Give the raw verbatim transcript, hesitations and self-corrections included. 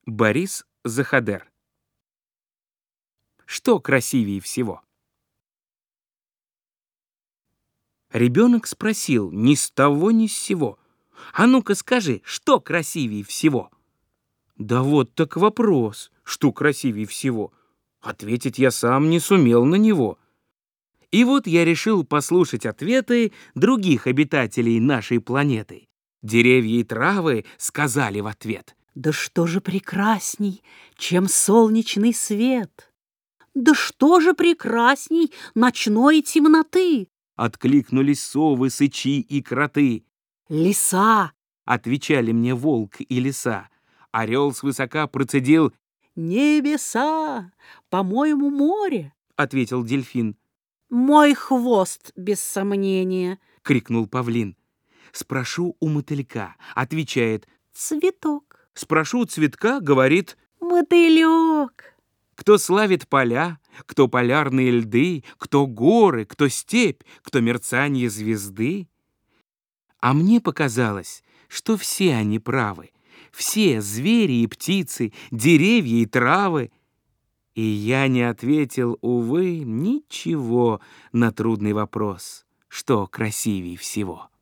Борис Заходер. Что красивее всего? Ребенок спросил ни с того ни с сего: «А ну-ка скажи, что красивее всего?» Да вот так вопрос, что красивее всего. Ответить я сам не сумел на него. И вот я решил послушать ответы других обитателей нашей планеты. Деревья и травы сказали в ответ: «Да что же прекрасней, чем солнечный свет? Да что же прекрасней ночной темноты?» Откликнулись совы, сычи и кроты. «Леса!» — отвечали мне волк и лиса. Орел свысока процедил: «Небеса! По-моему, море!» — ответил дельфин. «Мой хвост, без сомнения!» — крикнул павлин. Спрошу у мотылька, отвечает: «Цветок!» Спрошу у цветка, говорит: «Мотылек!» Кто славит поля, кто полярные льды, кто горы, кто степь, кто мерцанье звезды. А мне показалось, что все они правы, все звери и птицы, деревья и травы. И я не ответил, увы, ничего на трудный вопрос, что красивее всего.